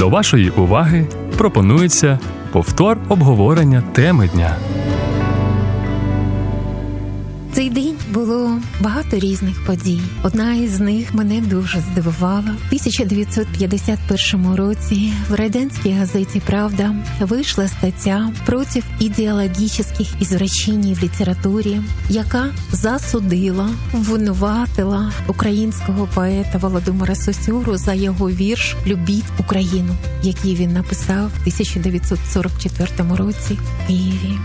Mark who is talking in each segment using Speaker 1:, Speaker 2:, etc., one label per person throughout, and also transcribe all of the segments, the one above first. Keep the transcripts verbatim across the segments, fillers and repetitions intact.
Speaker 1: До вашої уваги пропонується повтор обговорення теми дня.
Speaker 2: Цей день було багато різних подій. Одна із них мене дуже здивувала. В тисяча дев'ятсот п'ятдесят першому році в радянській газеті «Правда» вийшла стаття проти ідеологічних ізвращень в літературі, яка засудила, винуватила українського поета Володимира Сосюру за його вірш «Любіть Україну», який він написав в тисяча дев'ятсот сорок четвертому році в Києві.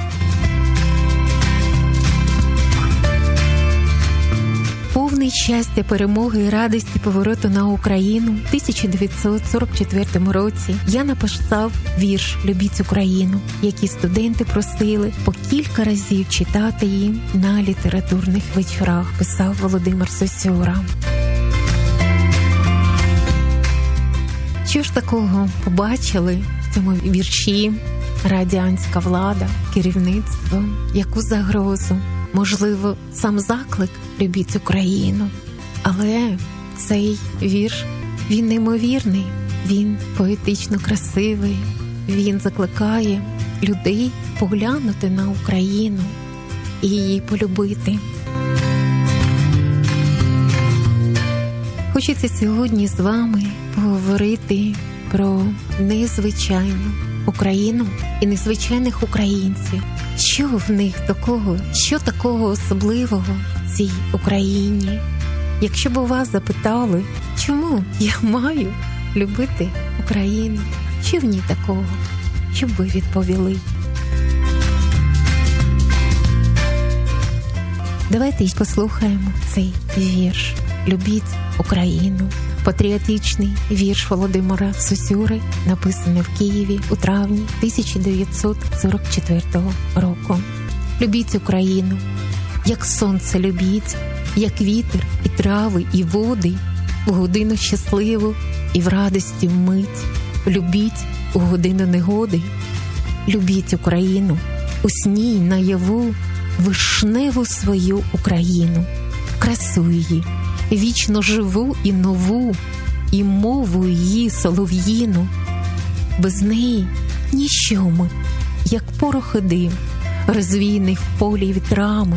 Speaker 2: Повний щастя, перемоги і радості повороту на Україну в тисяча дев'ятсот сорок четвертому році я написав вірш «Любіть Україну», який студенти просили по кілька разів читати їм на літературних вечорах, писав Володимир Сосюра. Що ж такого побачили в цьому вірші радянська влада, керівництво, яку загрозу? Можливо, сам заклик «Любіть Україну». Але цей вірш, він неймовірний, він поетично красивий, він закликає людей поглянути на Україну і її полюбити. Хочеться сьогодні з вами поговорити про незвичайну Україну і незвичайних українців. Що в них такого, що такого особливого в цій Україні? Якщо б у вас запитали, чому я маю любити Україну, що в ній такого, що б ви відповіли? Давайте й послухаємо цей вірш «Любіть Україну». Патріотичний вірш Володимира Сосюри, написаний в Києві у травні тисяча дев'ятсот сорок четвертого року. Любіть Україну, як сонце любіть, як вітер і трави, і води, у годину щасливу і в радості вмить. Любіть у годину негоди. Любіть Україну, у сні й наяву, вишневу свою Україну, красу її, вічно живу і нову, і мову її солов'їну. Без неї ніщо ми, як порох і дим, розвійний в полі вітрами.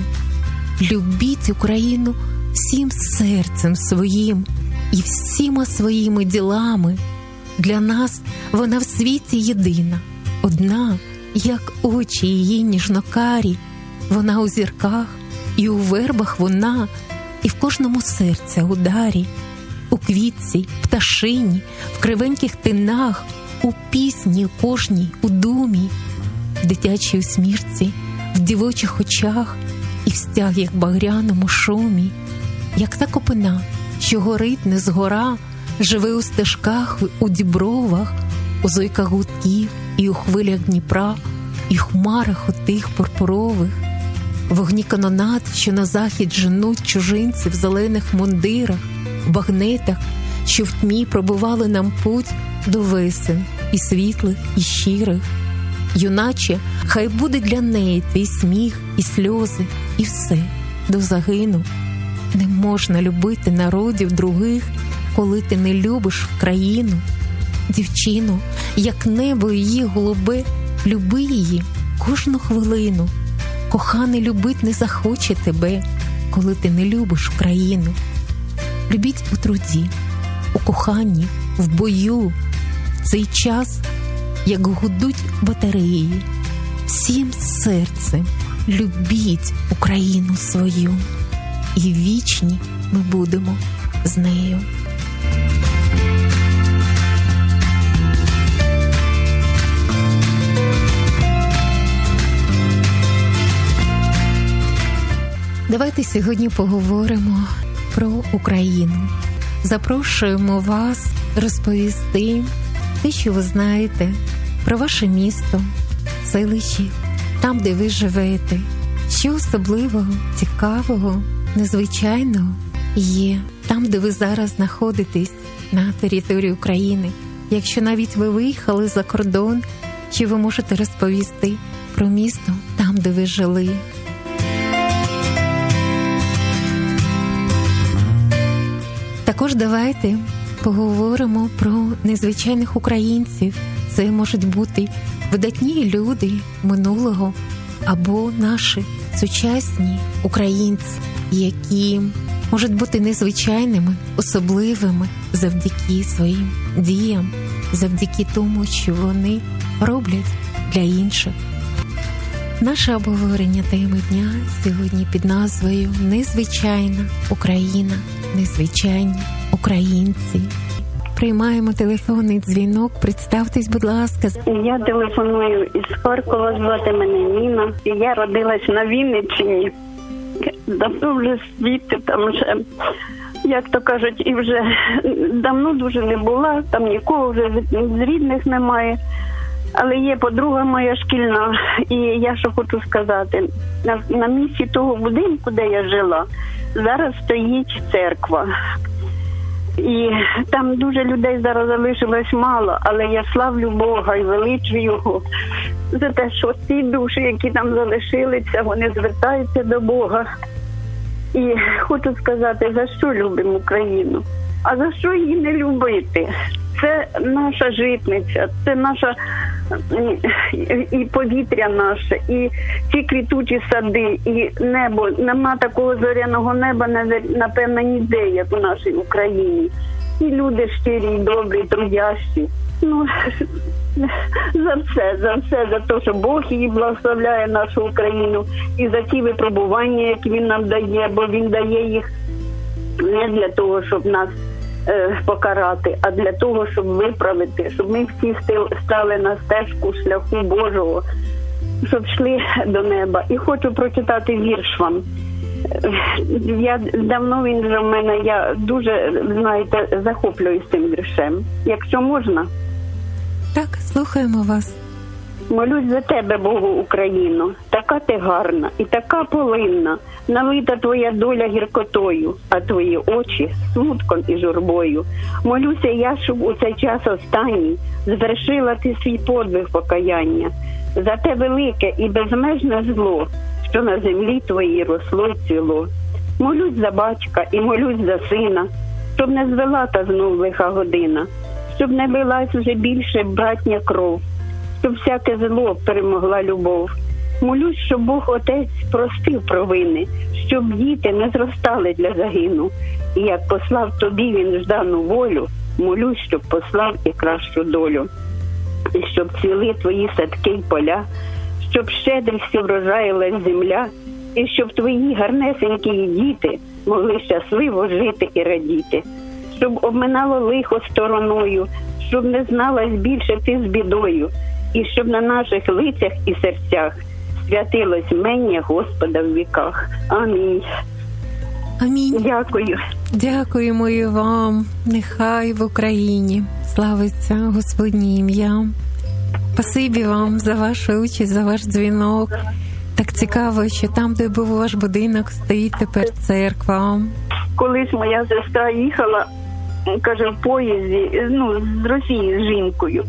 Speaker 2: Любіть Україну всім серцем своїм і всіма своїми ділами. Для нас вона в світі єдина, одна, як очі її ніжнокарі. Вона у зірках і у вербах вона, і в кожному серця ударі, у квітці, пташині, в кривеньких тинах, у пісні кожній, у думі, в дитячій усмішці, в дівочих очах і в стягі багряному шумі. Як та копина, що горить не згора, живе у стежках, у дібровах, у зойках гудків і у хвилях Дніпра, і в хмарах отих пурпурових. Вогні канонад, що на захід женуть чужинці в зелених мундирах, в багнетах, що в тьмі пробивали нам путь до весен, і світлих, і щирих. Юначе, хай буде для неї твій сміх і сльози, і все, до загину. Не можна любити народів других, коли ти не любиш країну. Дівчину, як небо її голубе, люби її кожну хвилину. Коханий любить не захоче тебе, коли ти не любиш країну. Любіть у труді, у коханні, в бою, в цей час, як гудуть батареї. Всім серцем любіть Україну свою, і вічні ми будемо з нею. Давайте сьогодні поговоримо про Україну. Запрошуємо вас розповісти те, що ви знаєте про ваше місто, селище, там, де ви живете. Що особливого, цікавого, незвичайного є там, де ви зараз знаходитесь, на території України. Якщо навіть ви виїхали за кордон, що ви можете розповісти про місто там, де ви жили. Також давайте поговоримо про незвичайних українців. Це можуть бути видатні люди минулого або наші сучасні українці, які можуть бути незвичайними, особливими завдяки своїм діям, завдяки тому, що вони роблять для інших. Наше обговорення теми дня сьогодні під назвою «Незвичайна Україна, незвичайні українці». Приймаємо телефонний дзвінок. Представтесь, будь ласка.
Speaker 3: Я телефоную із Харкова, звати мене Ніна. Я родилась на Вінниччині. Давно вже звідти, там вже, як то кажуть, і вже давно дуже не була, там нікого вже з рідних немає. Але є подруга моя шкільна, і я що хочу сказати, на, на місці того будинку, де я жила, зараз стоїть церква. І там дуже людей зараз залишилось мало, але я славлю Бога і величу Його за те, що ці душі, які там залишилися, вони звертаються до Бога. І хочу сказати, за що любимо Україну, а за що її не любити. Це наша житниця, це наша і повітря наше, і ці квітучі сади, і небо. Нема такого зоряного неба, напевно, ніде, як у нашій Україні. І люди щирі, і добрі, трудящі. Ну, за все, за все, за те, що Бог її благословляє, нашу Україну, і за ті випробування, які Він нам дає, бо Він дає їх не для того, щоб нас покарати, а для того, щоб виправити, щоб ми всі стали на стежку шляху Божого, щоб йшли до неба. І хочу прочитати вірш вам. Я давно він вже в мене, я дуже, знаєте, захоплююсь цим віршем. Якщо можна?
Speaker 2: Так, слухаємо вас.
Speaker 3: Молюсь за тебе, Богу, Україно, така ти гарна і така полинна, налита твоя доля гіркотою, а твої очі смутком і журбою. Молюся я, щоб у цей час останній звершила ти свій подвиг покаяння. За те велике і безмежне зло, що на землі твоїй росло й цвіло. Молюсь за батька і молюсь за сина, щоб не звела та знов лиха година, щоб не билась вже більше братня кров, щоб всяке зло перемогла любов. Молюсь, щоб Бог Отець простив провини, щоб діти не зростали для загину. І як послав тобі він ждану волю, молюсь, щоб послав і кращу долю. І щоб цвіли твої садки й поля, щоб щедро всі врожаїлась земля, і щоб твої гарнесенькі діти могли щасливо жити і радіти. Щоб обминало лихо стороною, щоб не зналась більше ти з бідою, і щоб на наших лицях і серцях святилось мення Господа в віках. Амінь.
Speaker 2: Амінь.
Speaker 3: Дякую.
Speaker 2: Дякуємо і вам. Нехай в Україні славиться Господнє ім'я. Спасибі вам за вашу участь, за ваш дзвінок. Так цікаво, що там, де був ваш будинок, стоїть тепер церква.
Speaker 3: Колись моя сестра їхала, каже, в поїзді, ну, з Росії з жінкою.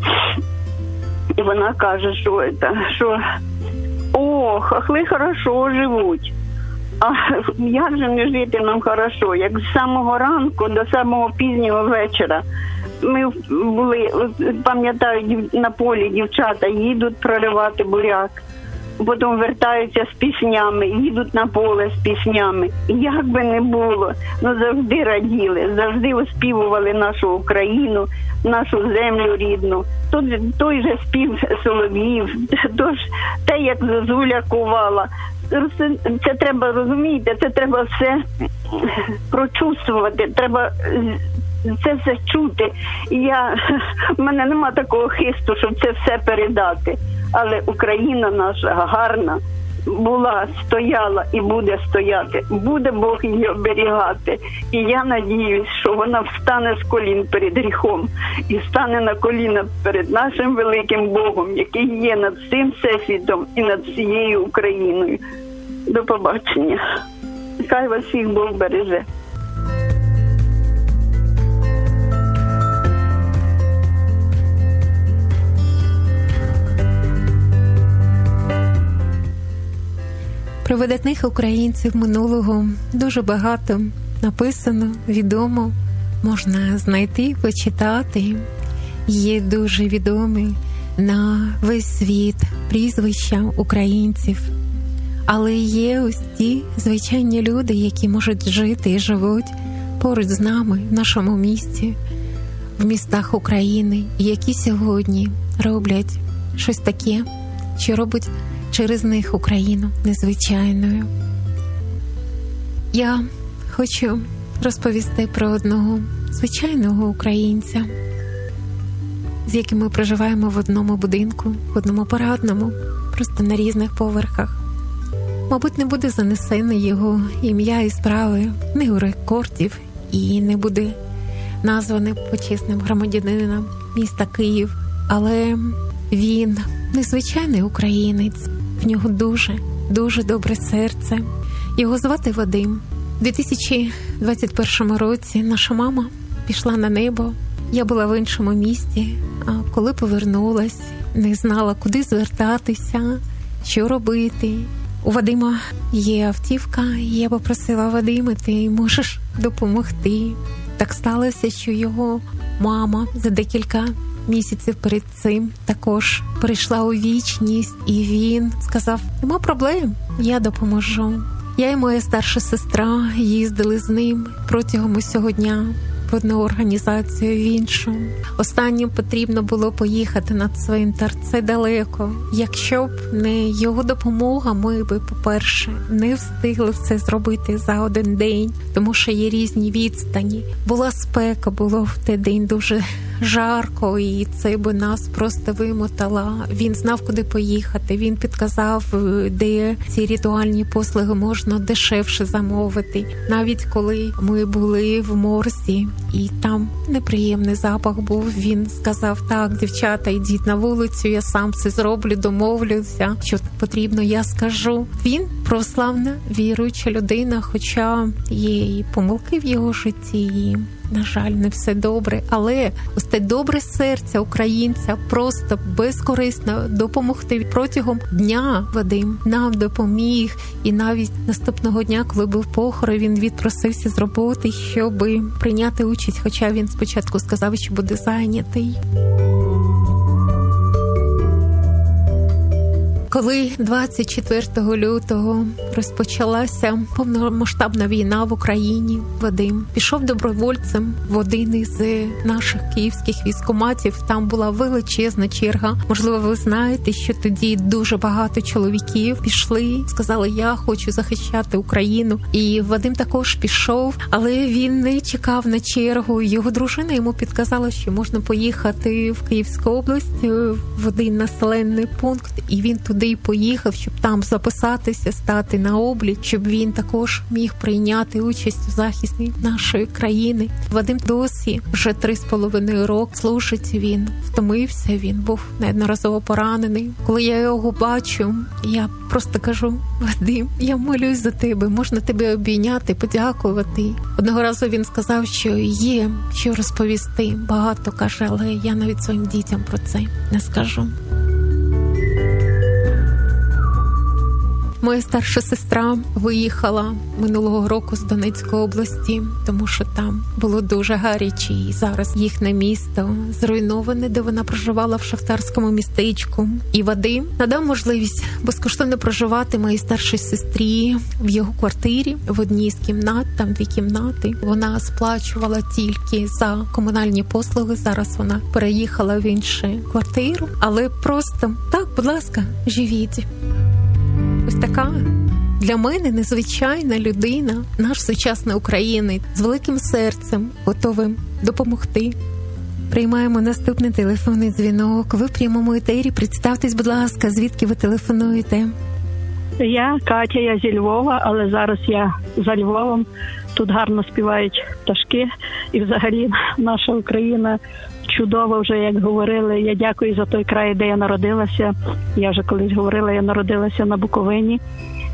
Speaker 3: І вона каже, що це, що о, хахли хорошо живуть. А як же не жити нам хорошо, як з самого ранку до самого пізнього вечора. Ми були, пам'ятаю, на полі дівчата їдуть проривати буряк, потім вертаються з піснями, їдуть на поле з піснями. Як би не було, ну завжди раділи, завжди оспівували нашу Україну, нашу землю рідну. Тут той же спів солов'їв, тож те, як зозуля кувала. Це треба, розумієте, це треба все прочувствувати, треба це все чути. І я, в мене нема такого хисту, щоб це все передати. Але Україна наша гарна була, стояла і буде стояти. Буде Бог її оберігати. І я надіюсь, що вона встане з колін перед гріхом і стане на коліна перед нашим великим Богом, який є над всім всесвітом і над всією Україною. До побачення. Хай вас всіх Бог береже.
Speaker 2: Про видатних українців минулого дуже багато написано, відомо. можна знайти, почитати. Є дуже відомі на весь світ прізвища українців. Але є ось ті звичайні люди, які можуть жити і живуть поруч з нами, в нашому місті, в містах України, і які сьогодні роблять щось таке, що робить через них Україну незвичайною. Я хочу розповісти про одного звичайного українця, з яким ми проживаємо в одному будинку, в одному парадному, просто на різних поверхах. Мабуть, не буде занесене його ім'я і справи, не у рекордів, і не буде назване почесним громадянином міста Київ. Але він незвичайний українець, в нього дуже, дуже добре серце. Його звати Вадим. У дві тисячі двадцять першому році наша мама пішла на небо. Я була в іншому місті, а коли повернулась, не знала, куди звертатися, що робити. У Вадима є автівка, і я попросила: Вадиме, ти можеш допомогти? Так сталося, що його мама за декілька місяців перед цим також перейшла у вічність, і він сказав: нема проблем, я допоможу. Я і моя старша сестра їздили з ним протягом усього дня в одну організацію, в іншу. Останнім потрібно було поїхати на цвинтар. Це далеко. Якщо б не його допомога, ми би, по-перше, не встигли все зробити за один день, тому що є різні відстані. Була спека, було в той день дуже жарко, і це би нас просто вимотало. Він знав, куди поїхати. Він підказав, де ці ритуальні послуги можна дешевше замовити. Навіть коли ми були в морзі, і там неприємний запах був, він сказав: так, дівчата, йдіть на вулицю, я сам все зроблю, домовлюся, що потрібно, я скажу. Він православна, віруюча людина, хоча є і помилки в його житті, і, на жаль, не все добре. Але ось те добре серця українця просто безкорисно допомогти. Протягом дня Вадим нам допоміг. І навіть наступного дня, коли був похорон, він відпросився з роботи, щоб прийняти участь, хоча він спочатку сказав, що буде зайнятий. Коли двадцять четвертого лютого розпочалася повномасштабна війна в Україні, Вадим пішов добровольцем в один із наших київських військкоматів. Там була величезна черга. Можливо, ви знаєте, що тоді дуже багато чоловіків пішли, сказали: я хочу захищати Україну. І Вадим також пішов, але він не чекав на чергу. Його дружина йому підказала, що можна поїхати в Київську область в один населений пункт, і він туди і поїхав, щоб там записатися, стати на облік, щоб він також міг прийняти участь у захисті нашої країни. Вадим досі вже три з половиною роки служить. Він втомився, він був неодноразово поранений. Коли я його бачу, я просто кажу: Вадим, я молюсь за тебе, можна тебе обійняти, подякувати. Одного разу він сказав, що є що розповісти. Багато каже, але я навіть своїм дітям про це не скажу. Моя старша сестра виїхала минулого року з Донецької області, тому що там було дуже гаряче, і зараз їхнє місто зруйноване, де вона проживала в шахтарському містечку. І Вадим надав можливість безкоштовно проживати моїй старшій сестрі в його квартирі, в одній з кімнат, там дві кімнати. Вона сплачувала тільки за комунальні послуги, зараз вона переїхала в іншу квартиру, але просто так, будь ласка, живіть. Ось така для мене незвичайна людина, наш сучасний українець з великим серцем, готовим допомогти. Приймаємо наступний телефонний дзвінок. Ви в прямому етері. Представтесь, будь ласка, звідки ви телефонуєте?
Speaker 4: Я Катя, я зі Львова, але зараз я за Львовом. Тут гарно співають пташки. І взагалі наша Україна чудова, вже як говорили. Я дякую за той край, де я народилася. Я вже колись говорила, я народилася на Буковині.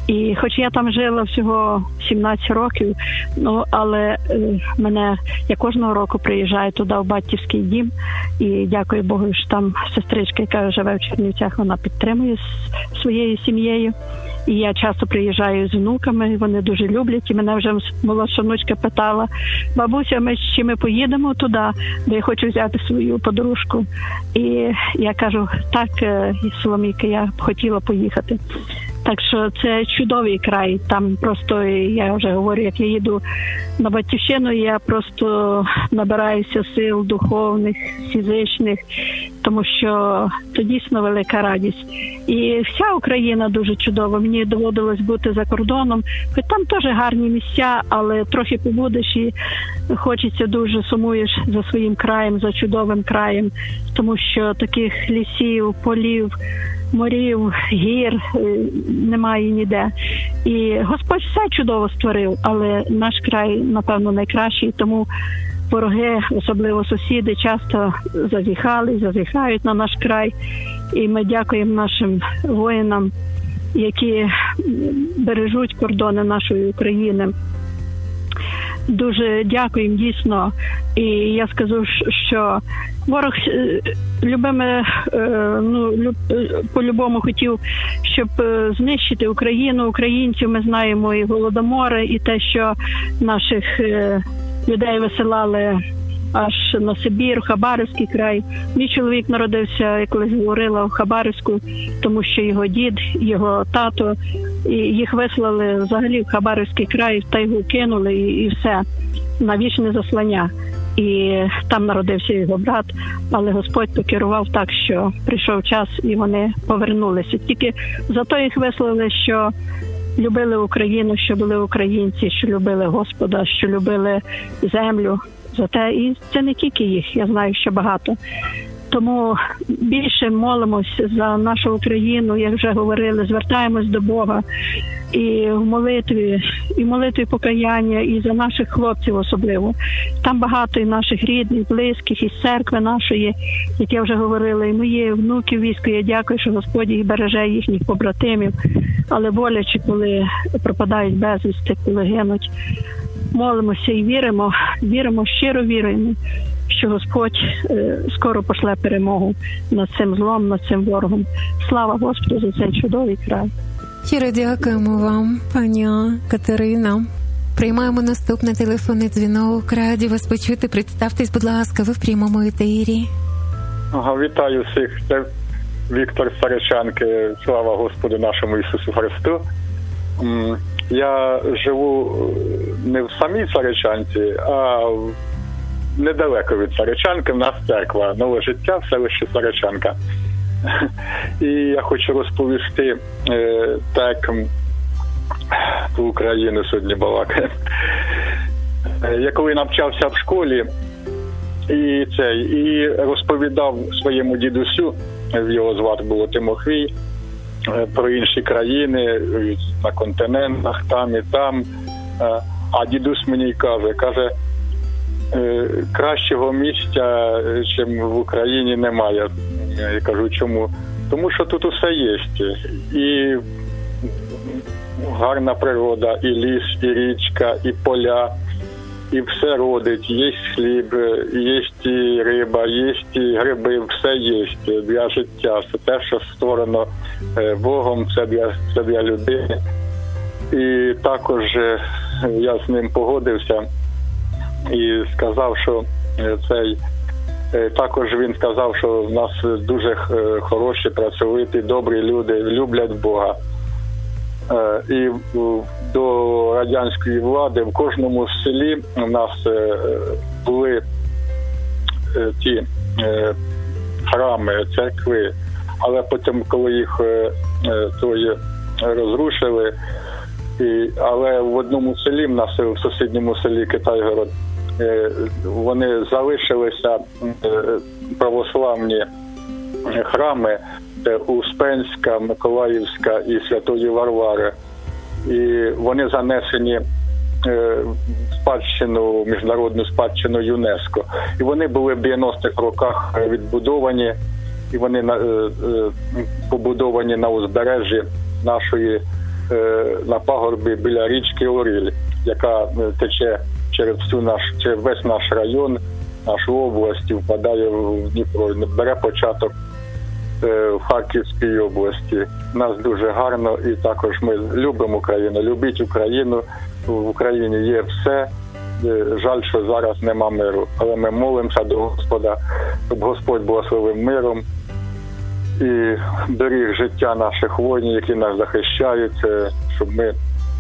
Speaker 4: І хоч я там жила всього сімнадцять років, ну, але е, мене, я кожного року приїжджаю туди, в батьківський дім, і дякую Богу, що там сестричка, яка живе в Чернівцях, вона підтримує з своєю сім'єю. І я часто приїжджаю з внуками, вони дуже люблять. І мене вже молодша внучка питала: бабуся, ми чи ми поїдемо туди, де я хочу взяти свою подружку. І я кажу: так, Соломійка, я б хотіла поїхати. Так що це чудовий край. Там просто, я вже говорю, як я їду на батьківщину, я просто набираюся сил духовних, фізичних, тому що це дійсно велика радість. І вся Україна дуже чудова. Мені доводилось бути за кордоном. Хоч там теж гарні місця, але трохи побудеш і хочеться дуже, сумуєш за своїм краєм, за чудовим краєм, тому що таких лісів, полів, морів, гір немає ніде. І Господь все чудово створив, але наш край, напевно, найкращий, тому вороги, особливо сусіди, часто зазіхали, зазіхають на наш край. І ми дякуємо нашим воїнам, які бережуть кордони нашої України. Дуже дякуємо, дійсно. І я скажу, що ворог любиме, ну, по-любому хотів, щоб знищити Україну, українців. Ми знаємо і голодомори, і те, що наших людей висилали аж на Сибір, в Хабаровський край. Мій чоловік народився, я колись говорила, в Хабаровську, тому що його дід, його тато, і їх вислали взагалі в Хабаровський край, в тайгу кинули і, і все, на вічне заслання. І там народився його брат, але Господь покерував так, що прийшов час і вони повернулися. Тільки зато їх вислали, що любили Україну, що були українці, що любили Господа, що любили землю. Зате і це не тільки їх, я знаю, що багато. Тому більше молимось за нашу Україну, як вже говорили, звертаємось до Бога і в молитві, і в молитві покаяння, і за наших хлопців особливо. Там багато і наших рідних, близьких, і церкви нашої, як я вже говорила, і мої внуки в війську. Я дякую, що Господь їх береже, їхніх побратимів, але боляче, коли пропадають безвісти, коли гинуть. Молимося і віримо, віримо, щиро віруємо, що Господь е, скоро пошле перемогу над цим злом, над цим ворогом. Слава Господу за цей чудовий край.
Speaker 2: Щиро дякуємо вам, пані Катерина. Приймаємо наступний телефонний дзвінок. Раді вас почути. Представтесь, будь ласка, ви в прямому етері.
Speaker 5: Ага, вітаю всіх. Це Віктор з Саричанки. Слава Господу нашому Ісусу Христу. Я живу не в самій Саричанці, а недалеко від Саричанки. В нас церква «Нове життя» в селищі Саричанка. І я хочу розповісти, так, про Україну сьогодні балакає. Я коли навчався в школі і, це, і розповідав своєму дідусю, його звати було Тимофій, про інші країни, на континентах, там і там. А дідусь мені каже, каже, кращого місця, чим в Україні, немає. Я кажу, чому? Тому що тут усе є. І гарна природа, і ліс, і річка, і поля, і все родить. Є хліб, є і риба, є і гриби, все є для життя. Це те, що створено Богом, це для, це для людини. І також я з ним погодився і сказав, що цей, також він сказав, що в нас дуже хороші, працьовиті, добрі люди, люблять Бога. І до радянської влади в кожному селі у нас були ті храми, церкви, але потім, коли їх тої розрушили, і, але в одному селі, в нас в сусідньому селі Китайгород, вони залишилися православні храми, Успенська, Миколаївська і Святої Варвари. І вони занесені в спадщину, міжнародну спадщину ЮНЕСКО. І вони були в дев'яностих роках відбудовані, і вони побудовані на узбережжі нашої на пагорбі біля річки Оріль, яка тече через всю наш, через весь наш район, нашу область, і впадає в Дніпро, бере початок в Харківській області. У нас дуже гарно, і також ми любимо Україну, любіть Україну. В Україні є все. Жаль, що зараз нема миру, але ми молимося до Господа, щоб Господь благословив миром і беріг життя наших воїнів, які нас захищають, щоб ми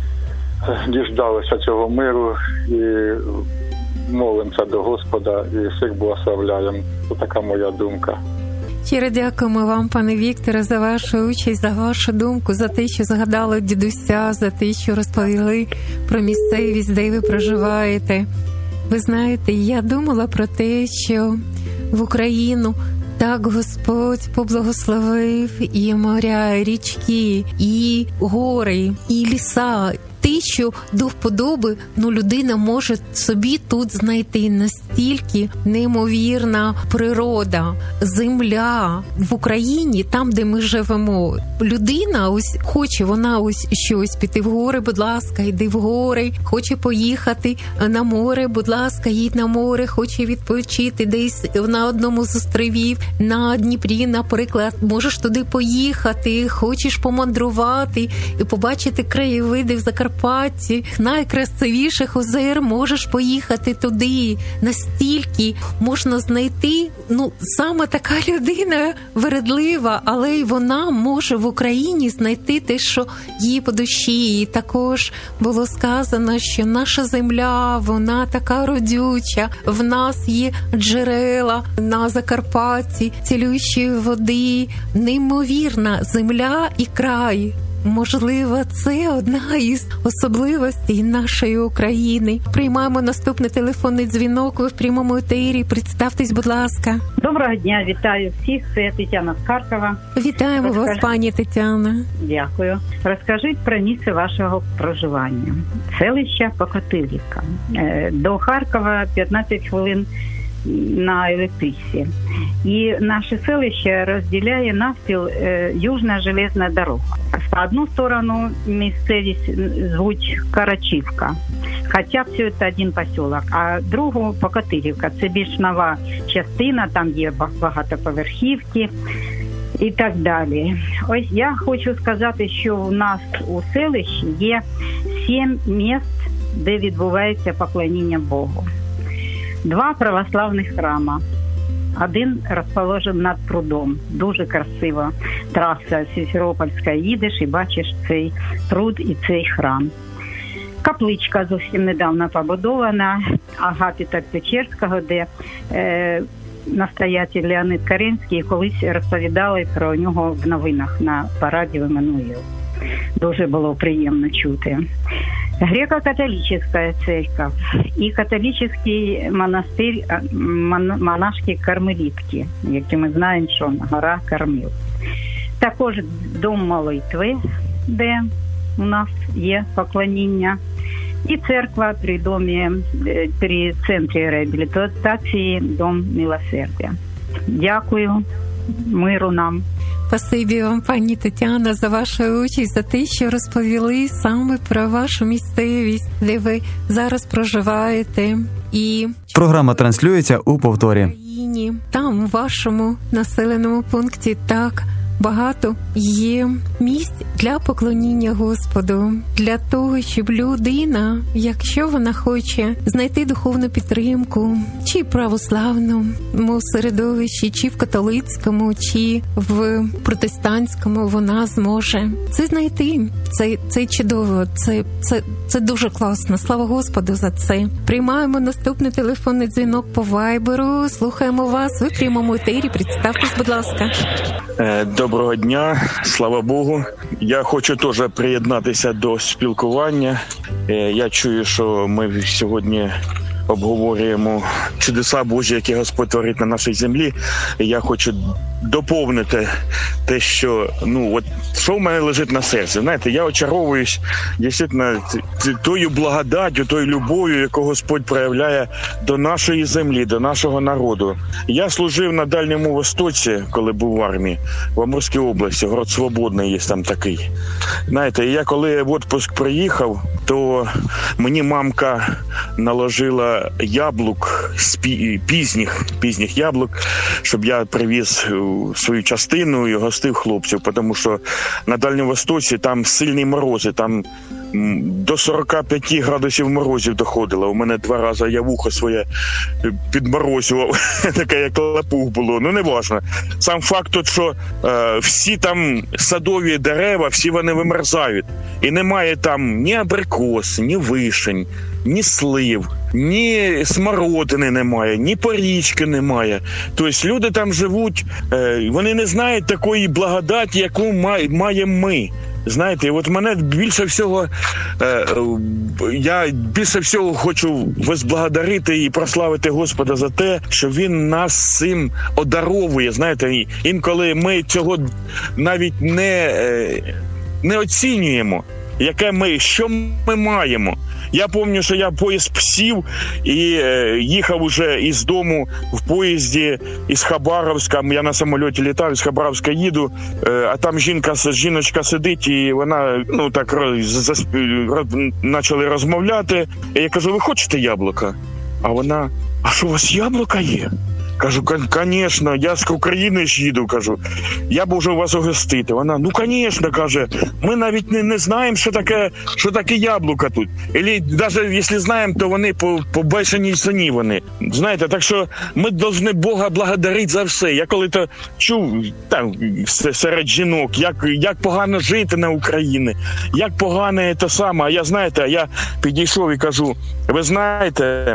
Speaker 5: діждалися цього миру і молимося до Господа і всіх благословляємо. Це така моя думка.
Speaker 2: Щиро дякуємо вам, пане Вікторе, за вашу участь, за вашу думку, за те, що згадали дідуся, за те, що розповіли про місцевість, де ви проживаєте. Ви знаєте, я думала про те, що в Україну так Господь поблагословив і моря, і річки, і гори, і ліса. Те, що до вподоби, ну, людина може собі тут знайти настільки неймовірна природа, земля в Україні, там, де ми живемо. Людина ось хоче, вона ось щось піти в гори, будь ласка, йди в гори, хоче поїхати на море, будь ласка, їдь на море, хоче відпочити десь на одному з островів, на Дніпрі, наприклад, можеш туди поїхати, хочеш помандрувати і побачити краєвиди в Закарпатті, найкрасивіших озер, можеш поїхати туди. Настільки можна знайти, ну, саме така людина вередлива, але й вона може в Україні знайти те, що їй по душі. І також було сказано, що наша земля, вона така родюча, в нас є джерела на Закарпатті, цілющої води, неймовірна земля і край. Можливо, це одна із особливостей нашої України. Приймаємо наступний телефонний дзвінок. Ви в прямому етері. Представтесь, будь ласка.
Speaker 6: Доброго дня, вітаю всіх. Це Тетяна з Харкова.
Speaker 2: Вітаємо Розкаж... вас, пані Тетяна.
Speaker 6: Дякую. Розкажіть про місце вашого проживання. Селище Покотилівка. До Харкова п'ятнадцять хвилин на електричці. І наше селище розділяє навпіл е, Южна железна дорога. По одну сторону місцевість звуть Карачівка, хоча все це один поселок, а другу Покотилівка. Це більш нова частина, там є багатоповерхівки і так далі. Ось я хочу сказати, що у нас у селищі є сім місць, де відбувається поклоніння Богу. Два православних храма. Один розположений над прудом. Дуже красиво. Траса Сімферопольська, їдеш і бачиш цей пруд і цей храм. Капличка зовсім недавно побудована Агапіта Печерського, де е, настоятель Леонид Каринський колись розповідали про нього в новинах на параді в Еммануїл. Дуже було приємно чути. Греко-католическая церковь и католический монастырь монашки-кармелітки, які ми знаємо, що гора Кармел. Також дом молитви, де у нас є поклоніння, і церква при домі, при центрі реабілітації Дом милосердя. Дякую, миру нам.
Speaker 2: Спасибі вам, пані Тетяна, за вашу участь, за те, що розповіли саме про вашу місцевість, де ви зараз проживаєте. І
Speaker 7: програма транслюється у повторі.
Speaker 2: Там, у вашому населеному пункті, так багато є місць для поклоніння Господу, для того, щоб людина, якщо вона хоче знайти духовну підтримку, чи в православному середовищі, чи в католицькому, чи в протестантському, вона зможе це знайти. Це, це чудово, це, це, це дуже класно. Слава Господу за це. Приймаємо наступний телефонний дзвінок по вайберу. Слухаємо вас. Ви в прямому етері. Представтесь, будь ласка.
Speaker 8: Доброго дня, слава Богу. Я хочу теж приєднатися до спілкування. Я чую, що ми сьогодні обговорюємо чудеса Божі, які Господь творить на нашій землі. Я хочу доповнити те, що, ну, от, що в мене лежить на серці. Знаєте, я очаровуюсь, дійсно, тою благодаттю, тою любов'ю, яку Господь проявляє до нашої землі, до нашого народу. Я служив на Дальньому Востоці, коли був в армії, в Амурській області, город Свободний є там такий. Знаєте, я коли в відпуск приїхав, то мені мамка наложила яблук, пізніх, пізніх яблук, щоб я привіз свою частину і гостив хлопців, тому що на Дальньому Востоці там сильні морози, там до сорок п'ять градусів морозів доходило. У мене два рази я вухо своє підморозював, таке як лапух було, ну не важно. Сам факт, що е, всі там садові дерева, всі вони вимерзають. І немає там ні абрикос, ні вишень, ні слив, ні смородини немає, ні порічки немає. Тобто люди там живуть, е, вони не знають такої благодаті, яку маємо ми. Знаєте, от мене більше всього, е, я більше всього хочу возблагодарити і прославити Господа за те, що Він нас цим одаровує. Знаєте, інколи ми цього навіть не, е, не оцінюємо, яке ми, що ми маємо. Я пам'ятаю, що я поїзд сів і е, їхав уже із дому в поїзді із Хабаровська. Я на самоліті літав, з Хабаровська їду, е, а там жінка, жіночка сидить і вона, ну так, роз, почали розмовляти. І я кажу, ви хочете яблука? А вона, а що у вас яблука є? Кажу, звісно, я з України ж їду, кажу, я б уже у вас угостити. Вона, ну, звісно, каже, ми навіть не, не знаємо, що таке, що таке яблука тут. Або навіть якщо знаємо, то вони по, по бешеній ціні вони. Знаєте, так що ми повинні Бога благодарити за все. Я коли-то чув там серед жінок, як, як погано жити на Україні, як погано це саме. А я, знаєте, я підійшов і кажу, ви знаєте,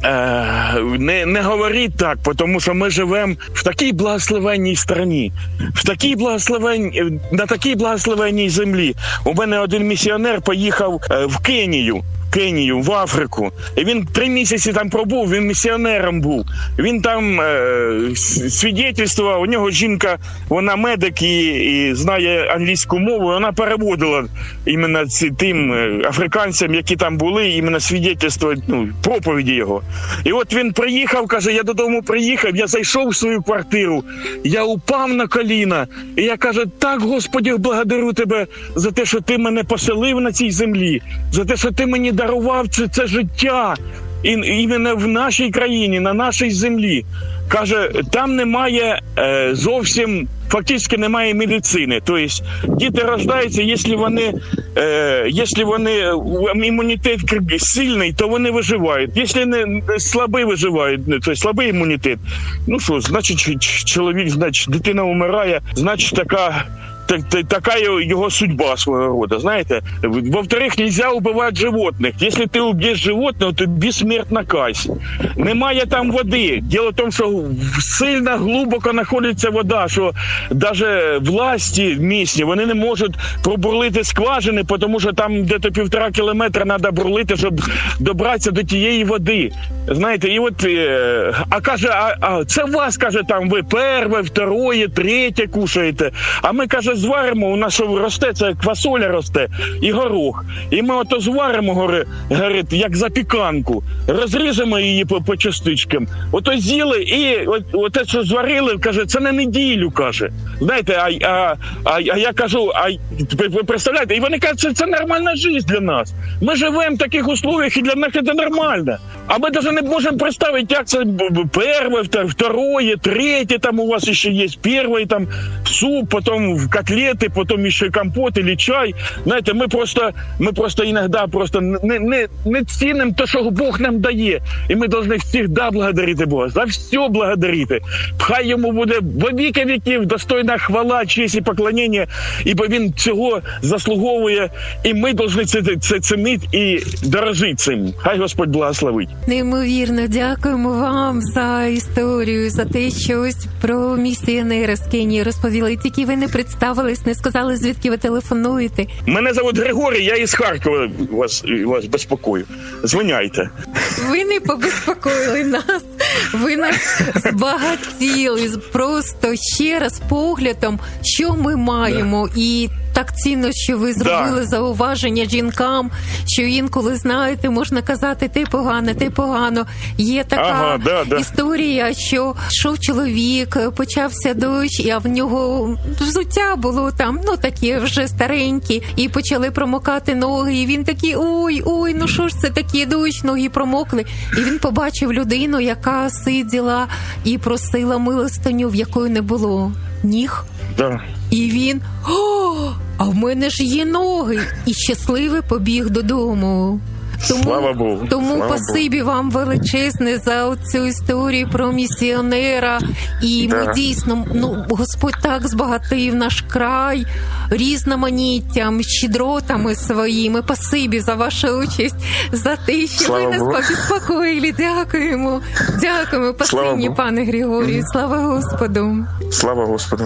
Speaker 8: Не, не говоріть так, тому що ми живемо в такій благословенній країні, в такій благословенній, на такій благословенній землі. У мене один місіонер поїхав в Кенію, Кенію, в Африку. І він три місяці там пробув, він місіонером був. Він там е, свідетельствував, у нього жінка, вона медик і, і знає англійську мову, вона переводила іменно ці, тим африканцям, які там були, іменно свідетельство, ну, проповіді його. І от він приїхав, каже, я додому приїхав, я зайшов в свою квартиру, я упав на коліна, і я кажу, так, Господи, благодарю тебе за те, що ти мене поселив на цій землі, за те, що ти мені дарував це, це життя, і іменно в нашій країні, на нашій землі. Каже, там немає е, зовсім, фактично немає медицини. Тобто діти рождаються, якщо вони, е, якщо вони, імунітет сильний, то вони виживають. Якщо не слабий виживають, тобто слабий імунітет, ну що, значить чоловік, значить дитина вмирає, значить така... Така його судьба свого роду, знаєте. Во-вторых, нельзя убивати животних. Якщо ти уб'єш животного, то безсмертна казнь. Немає там води. Діло в тому, що сильно глибоко знаходиться вода, що навіть власті місні, вони не можуть пробурлити скважини, тому що там десь півтора кілометра треба бурлити, щоб добратися до тієї води. Знаєте, і от, а каже, а, а це вас, каже, там ви перше, второе, третє кушаєте, а ми, каже, зваримо, у нас що росте, це квасоля росте і горох. І ми ото зваримо, говорить, як запіканку, розріжемо її по, по частичкам, ото з'їли і от, от те, що зварили, каже, це на неділю, каже. Знаєте, а, а, а, а я кажу, а ви представляєте, і вони кажуть, це, це нормальна життя для нас. Ми живемо в таких условиях, і для нас це нормально. А ми навіть не можемо представити, як це перше, второе, третє, там у вас ще є перший, там суп, потім котлети, потім ще компот или чай. Знаєте, ми просто, ми просто іноді просто не, не, не цінимо те, що Бог нам дає. І ми повинні завжди благодарити Бога, за все благодарити. Хай йому буде во віки віків достойна хвала, честь і поклоніння, ібо він цього заслуговує, і ми повинні це, це цінити і дорожити цим. Хай Господь благословить.
Speaker 2: Неймовірно, дякуємо вам за історію, за те, що ось про місіонера з Кенії розповіли. Тільки ви не представили представились, не сказали, звідки ви телефонуєте.
Speaker 8: Мене звуть Григорій, я із Харкова вас, вас безпокою. Дзвоняйте.
Speaker 2: Ви не побезпокоїли нас. Ви нас збагатіли просто ще раз поглядом, що ми маємо. Да. І так цінно, що ви зробили да. зауваження жінкам, що інколи, знаєте, можна казати, ти погано, ти погано. Є така ага, да, да. історія, що йшов чоловік, почався дощ, а в нього взуття було там, ну, таке вже старенькі, і почали промокати ноги, і він такий, ой, ой, ну що ж це таке, дощ, ноги промокли. І він побачив людину, яка сиділа і просила милостиню, в якої не було ніг.
Speaker 8: Да.
Speaker 2: І він, о, а в мене ж є ноги, і щасливий побіг додому. Тому,
Speaker 8: Слава Богу.
Speaker 2: Тому
Speaker 8: Слава
Speaker 2: спасибі
Speaker 8: Богу.
Speaker 2: вам величезне за цю історію про місіонера. І да. ми дійсно, ну, Господь так збагатив наш край різноманіттям, щедротами своїми. Спасибі за вашу участь, за те, що Слава ви нас побезпокоїли. Дякуємо. Дякуємо, спасибі, пане Григорію. Слава Господу.
Speaker 8: Слава Господу.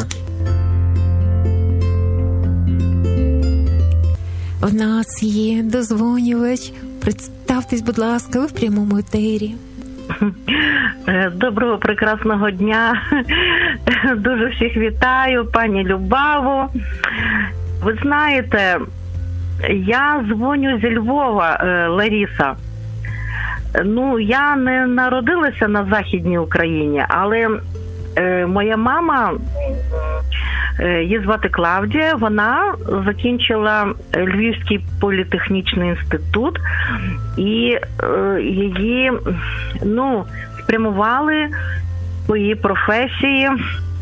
Speaker 2: В нас є дозвонювач. Представтесь, будь ласка, ви в прямому етері.
Speaker 9: Доброго, прекрасного дня. Дуже всіх вітаю, пані Любаво. Ви знаєте, я дзвоню зі Львова, Лариса. Ну, я не народилася на Західній Україні, але моя мама, її звати Клавдія, вона закінчила Львівський політехнічний інститут, і е, її, ну, спрямували по її професії,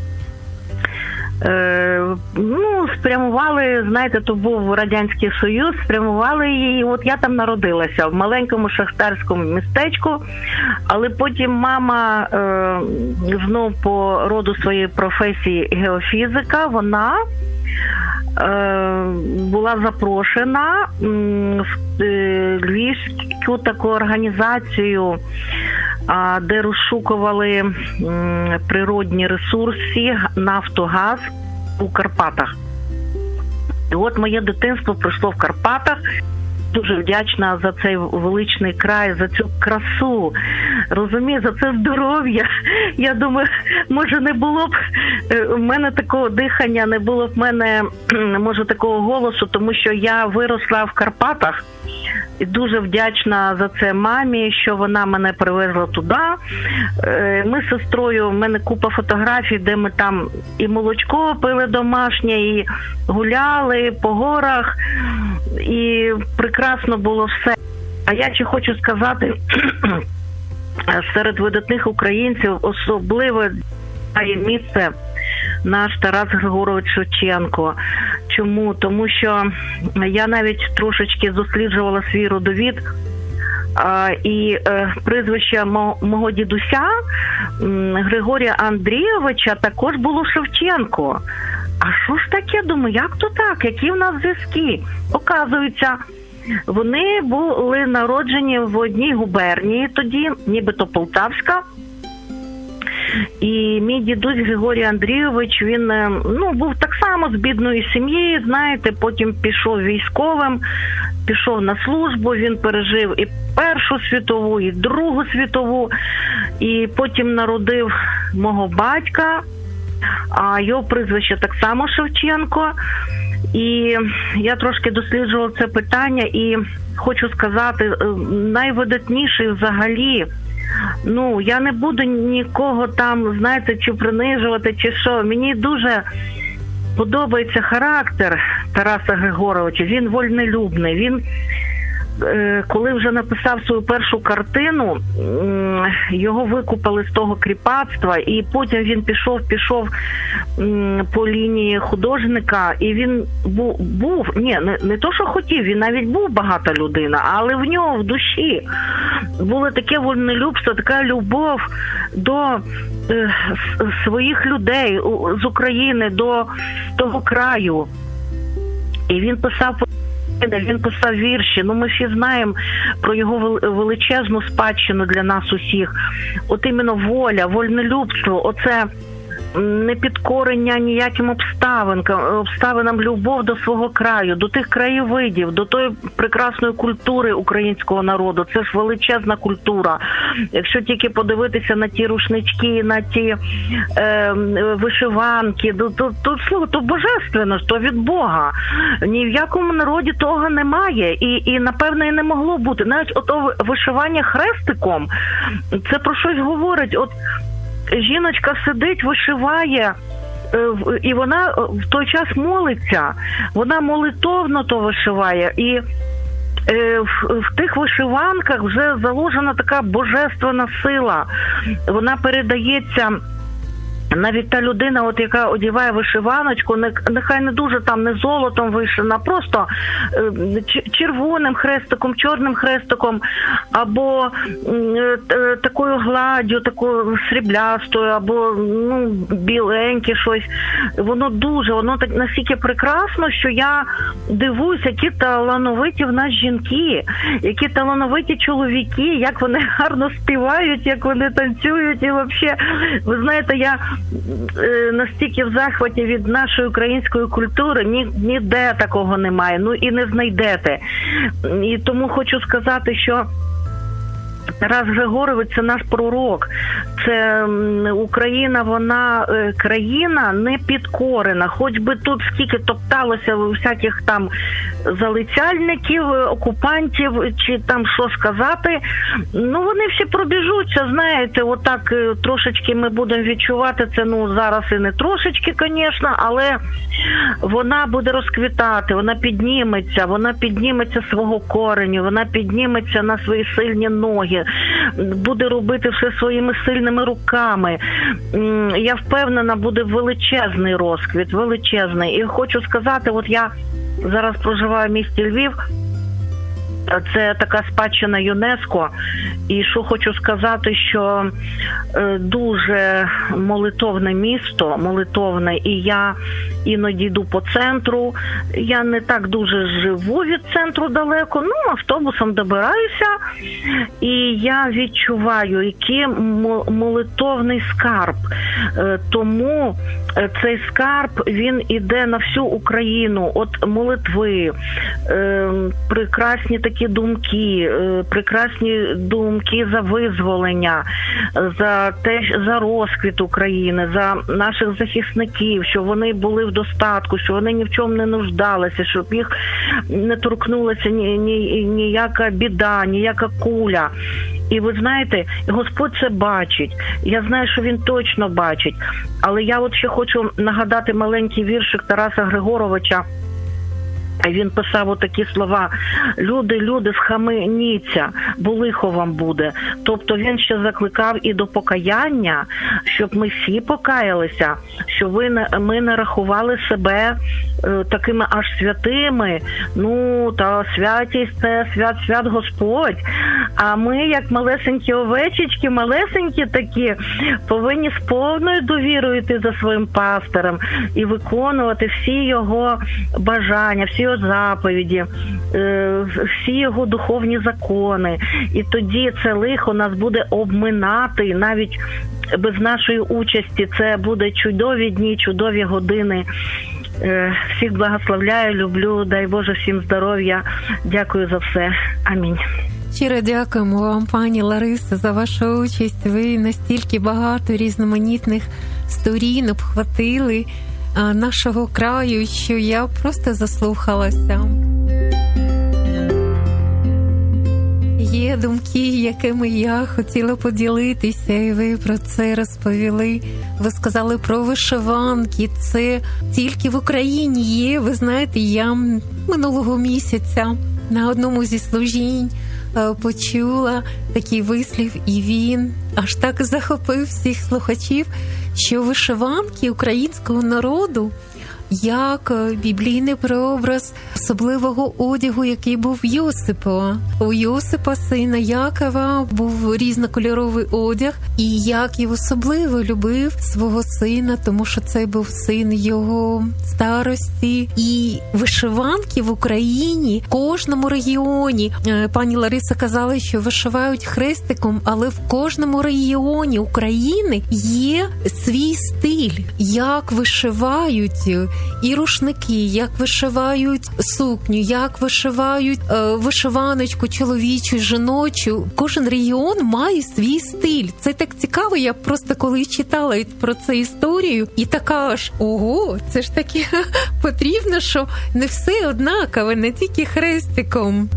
Speaker 9: е, ну, спрямували, знаєте, то був Радянський Союз, спрямували її, от я там народилася, в маленькому шахтарському містечку, але потім мама е, знов по роду своєї професії геофізика, вона е, була запрошена в е, Львівську таку організацію, е, де розшукували е, природні ресурси, нафту, газ у Карпатах. І от моє дитинство пройшло в Карпатах. Дуже вдячна за цей величний край, за цю красу, розумію, за це здоров'я. Я думаю, може не було б в мене такого дихання, не було б в мене, може, такого голосу, тому що я виросла в Карпатах. І дуже вдячна за це мамі, що вона мене привезла туди. Ми з сестрою, в мене купа фотографій, де ми там і молочко пили домашнє, і гуляли по горах, і прекрасно було все. А я ще хочу сказати, серед видатних українців особливо має місце наш Тарас Григорович Шевченко. Чому? Тому що я навіть трошечки досліджувала свій родовід, а, і е, прізвище мо, мого дідуся м, Григорія Андрійовича також було Шевченко. А що ж таке? Думаю, як то так? Які в нас зв'язки? Оказується, вони були народжені в одній губернії тоді, нібито Полтавська. І мій дідусь Григорій Андрійович, він, ну, був так само з бідної сім'ї, знаєте, потім пішов військовим, пішов на службу, він пережив і Першу світову, і Другу світову, і потім народив мого батька, а його прізвище так само Шевченко. І я трошки досліджувала це питання, і хочу сказати, найвидатніший взагалі, ну, я не буду нікого там, знаєте, чи принижувати, чи що. Мені дуже подобається характер Тараса Григоровича. Він вольнолюбний. Він, е, коли вже написав свою першу картину, е, його викупали з того кріпацтва, і потім він пішов, пішов е, по лінії художника, і він був, був ні, не, не то, що хотів, він навіть був багата людина, але в нього в душі було таке вольнолюбство, така любов до е, своїх людей з України, до того краю. І він писав він писав вірші. Ну, ми всі знаємо про його величезну спадщину для нас усіх. От іменно воля, вольнолюбство, оце непідкорення ніяким обставинам, обставинам любов до свого краю, до тих краєвидів, до тої прекрасної культури українського народу. Це ж величезна культура. Якщо тільки подивитися на ті рушнички, на ті е, вишиванки, то, то, то, то, то божественно, то від Бога. Ні в якому народі того немає. І, і напевно, і не могло бути. Навіть ото вишивання хрестиком, це про щось говорить. От жіночка сидить, вишиває, і вона в той час молиться. Вона молитовно то вишиває. І в, в тих вишиванках вже заложена така божественна сила. Вона передається. Навіть та людина, от яка одягає вишиваночку, не, нехай не дуже там не золотом вишивана, просто е, червоним хрестиком, чорним хрестиком, або е, е, такою гладдю, такою сріблястою, або ну, біленьке щось. Воно дуже, воно так настільки прекрасно, що я дивуюся, які талановиті в нас жінки, які талановиті чоловіки, як вони гарно співають, як вони танцюють. І взагалі, ви знаєте, я настільки в захваті від нашої української культури, ні, ніде такого немає, ну і не знайдете. І тому хочу сказати, що Тарас Григорович – це наш пророк. Це Україна, вона країна не підкорена. Хоч би тут скільки топталося всяких там залицяльників, окупантів, чи там що сказати. Ну, вони всі пробіжуться, знаєте, отак трошечки ми будемо відчувати це, ну, зараз і не трошечки, звісно, але вона буде розквітати, вона підніметься, вона підніметься свого кореню, вона підніметься на свої сильні ноги, буде робити все своїми сильними руками. Я впевнена, буде величезний розквіт, величезний. І хочу сказати, от я зараз проживаю в місті Львів, це така спадщина ЮНЕСКО, і що хочу сказати, що дуже молитовне місто, молитовне, і я іноді йду по центру, я не так дуже живу від центру далеко, ну, автобусом добираюся, і я відчуваю, який молитовний скарб. Тому цей скарб, він іде на всю Україну, от молитви, прекрасні такі думки, прекрасні думки за визволення, за те, за розквіт України, за наших захисників, що вони були в достатку, що вони ні в чому не нуждалися, щоб їх не торкнулася ні, ні, ніяка біда, ніяка куля. І ви знаєте, Господь це бачить. Я знаю, що Він точно бачить. Але я от ще хочу нагадати маленький віршик Тараса Григоровича. Він писав отакі слова: «Люди, люди, схаменіться, бо лихо вам буде». Тобто він ще закликав і до покаяння, щоб ми всі покаялися, щоб ви не, ми не рахували себе е, такими аж святими. Ну, та святість – це свят-свят Господь. А ми, як малесенькі овечечки, малесенькі такі, повинні з повною довірою йти за своїм пастирем і виконувати всі його бажання, всі його заповіді, всі його духовні закони. І тоді це лихо нас буде обминати, навіть без нашої участі. Це буде чудові дні, чудові години. Всіх благословляю, люблю, дай Боже всім здоров'я. Дякую за все. Амінь.
Speaker 2: Щиро дякуємо вам, пані Ларисо, за вашу участь. Ви настільки багато різноманітних сторін обхватили нашого краю, що я просто заслухалася. Є думки, якими я хотіла поділитися, і ви про це розповіли. Ви сказали про вишиванки. Це тільки в Україні є. Ви знаєте, я минулого місяця на одному зі служінь почула такий вислів, і він аж так захопив всіх слухачів, що вишиванки українського народу як біблійний прообраз особливого одягу, який був в Йосипа. У Йосипа, сина Якова, був різнокольоровий одяг, і як і особливо любив свого сина, тому що це був син його старості. І вишиванки в Україні, в кожному регіоні, пані Лариса казала, що вишивають хрестиком, але в кожному регіоні України є свій стиль, як вишивають і рушники, як вишивають сукню, як вишивають е, вишиваночку чоловічу, жіночу. Кожен регіон має свій стиль. Це так цікаво, я просто коли читала про цю історію, і така аж, ого, це ж таки потрібно, що не все однакове, не тільки хрестиком.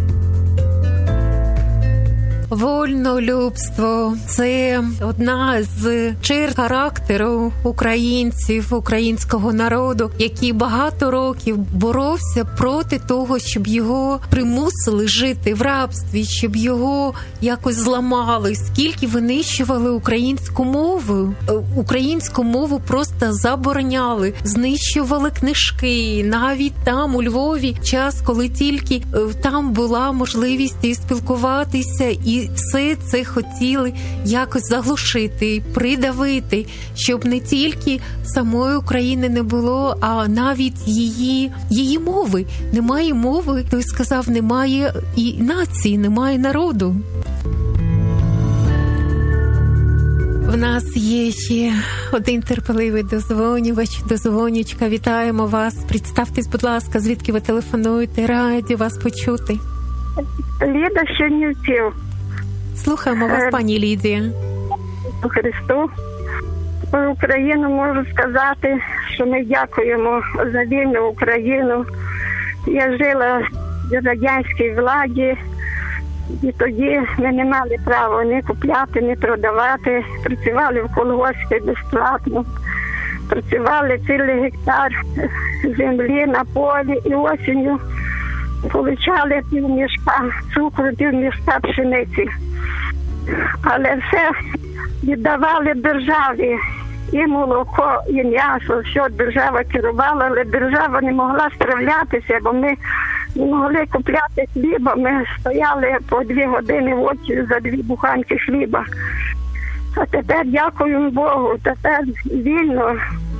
Speaker 2: Вольнолюбство – це одна з черт характеру українців, українського народу, який багато років боровся проти того, щоб його примусили жити в рабстві, щоб його якось зламали. Скільки винищували українську мову, українську мову просто забороняли, знищували книжки. Навіть там, у Львові, час, коли тільки там була можливість і спілкуватися, і І все це хотіли якось заглушити, придавити, щоб не тільки самої України не було, а навіть її, її мови. Немає мови, той сказав, немає і нації, немає народу. В нас є ще один терпеливий дозвонювач, дозвонючка. Вітаємо вас. Представтесь, будь ласка, звідки ви телефонуєте, раді вас почути.
Speaker 10: Ліда з Чернівців.
Speaker 2: Слухаємо вас, пані Лідія.
Speaker 10: Христу. Про Україну можу сказати, що ми дякуємо за вільну Україну. Я жила в радянській владі, і тоді ми не мали права ні купляти, ні продавати. Працювали в колгоспі безплатно. Працювали цілий гектар землі на полі і осінню получали пів мішка цукру, пів мішка пшениці. Але все віддавали державі. І молоко, і м'ясо, все держава керувала, але держава не могла справлятися, бо ми не могли купляти хліба. Ми стояли по дві години в очі за дві буханки хліба. А тепер, дякуємо Богу, тепер вільно,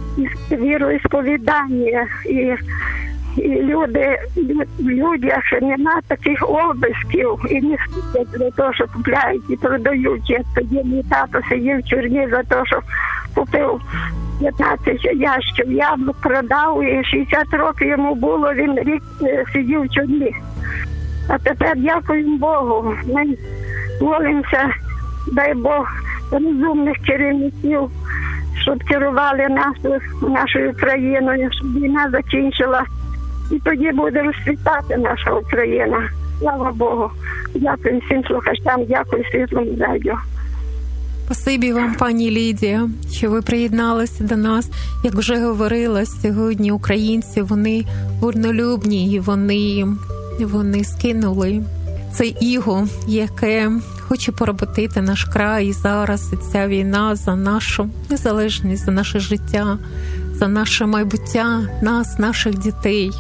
Speaker 10: віросповідання і І люди, в людях нема таких обисків і не сидять за те, що купляють і продають. Як тоді мій тато сидів в тюрмі за те, що купив п'ятнадцять ящиків яблук, продав, і шістдесят років йому було, він рік сидів в тюрмі. А тепер дякуємо Богу. Ми молимося, дай Бог, розумних керівників, щоб керували нашу, нашою країною, щоб війна закінчила. І тоді буде розцвітати наша Україна. Слава Богу. Дякую всім слухачам, дякую Світлому радіо.
Speaker 2: Спасибі вам, пані Лідія, що ви приєдналися до нас. Як вже говорила, сьогодні українці, вони вольнолюбні, і вони, вони скинули це іго, яке хоче поработити наш край. І зараз ця війна за нашу незалежність, за наше життя, за наше майбуття, нас, наших дітей.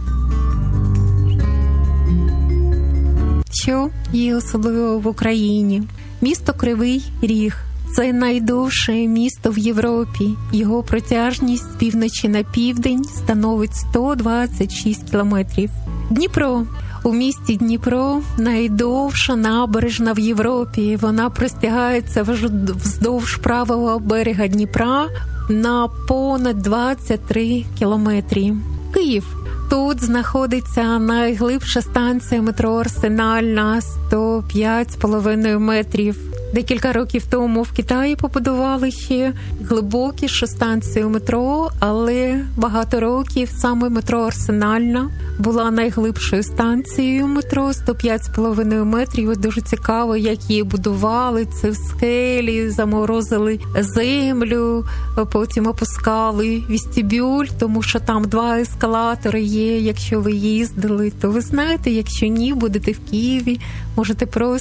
Speaker 2: Що є особливо в Україні? Місто Кривий Ріг – це найдовше місто в Європі. Його протяжність з півночі на південь становить сто двадцять шість кілометрів. Дніпро. У місті Дніпро найдовша набережна в Європі. Вона простягається вздовж правого берега Дніпра на понад двадцять три кілометри. Київ. Тут знаходиться найглибша станція метро «Арсенальна» – сто п'ять з половиною метрів. Декілька років тому в Китаї побудували ще глибокішу станцію метро, але багато років саме метро «Арсенальна» була найглибшою станцією метро, сто п'ять з половиною метрів. І дуже цікаво, як її будували. Це в скелі, заморозили землю, потім опускали вестибюль, тому що там два ескалатори є. Якщо ви їздили, то ви знаєте, якщо ні, будете в Києві, можете просто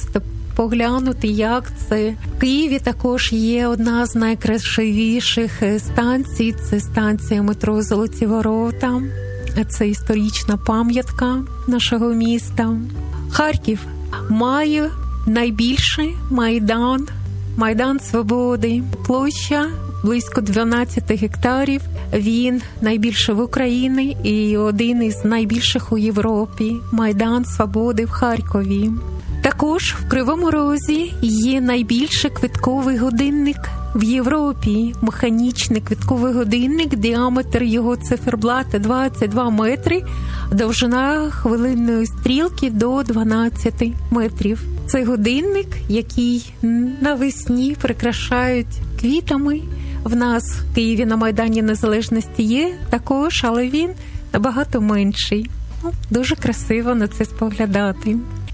Speaker 2: поглянути, як це. В Києві також є одна з найкрасивіших станцій. Це станція метро «Золоті ворота». Це історична пам'ятка нашого міста. Харків має найбільший майдан, Майдан Свободи. Площа близько дванадцять гектарів. Він найбільший в Україні і один із найбільших у Європі. Майдан Свободи в Харкові. Також в Кривому Розі є найбільший квитковий годинник в Європі. Механічний квитковий годинник, діаметр його циферблата двадцять два метри, довжина хвилинної стрілки до дванадцять метрів. Це годинник, який навесні прикрашають квітами. В нас в Києві на Майдані Незалежності є також, але він набагато менший. Ну, дуже красиво на це споглядати.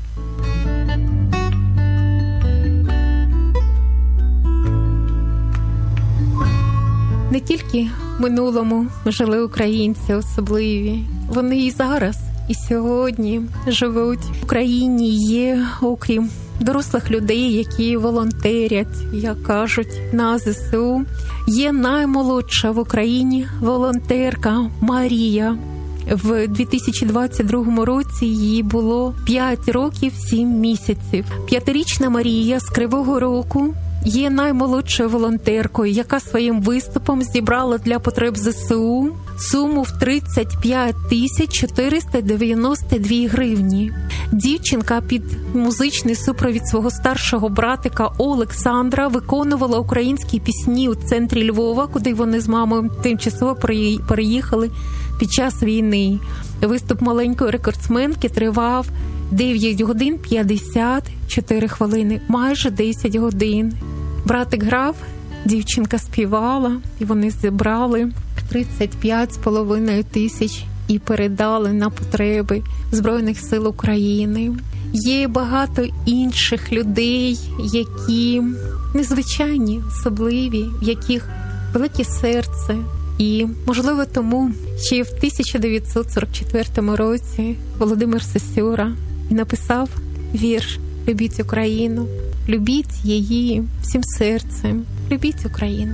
Speaker 2: Не тільки в минулому жили українці особливі, вони і зараз, і сьогодні живуть. В Україні є, окрім дорослих людей, які волонтерять, як кажуть, на ЗСУ, є наймолодша в Україні волонтерка Марія. В дві тисячі двадцять другому році їй було п'ять років сім місяців. П'ятирічна Марія з Кривого Рогу є наймолодшою волонтеркою, яка своїм виступом зібрала для потреб ЗСУ суму в тридцять п'ять тисяч чотириста дев'яносто дві гривні. Дівчинка під музичний супровід свого старшого братика Олександра виконувала українські пісні у центрі Львова, куди вони з мамою тимчасово переїхали під час війни. Виступ маленької рекордсменки тривав дев'ять годин п'ятдесят чотири хвилини, майже десять годин. Братик грав, дівчинка співала, і вони зібрали тридцять п'ять з половиною тисяч і передали на потреби Збройних сил України. Є багато інших людей, які незвичайні, особливі, в яких велике серце. І, можливо, тому ще в тисяча дев'ятсот сорок четвертому році Володимир Сосюра написав вірш «Любіть Україну, любіть її всім серцем, любіть Україну».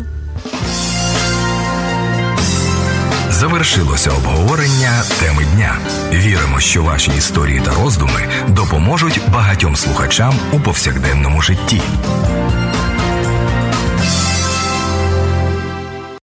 Speaker 11: Завершилося обговорення теми дня. Віримо, що ваші історії та роздуми допоможуть багатьом слухачам у повсякденному житті.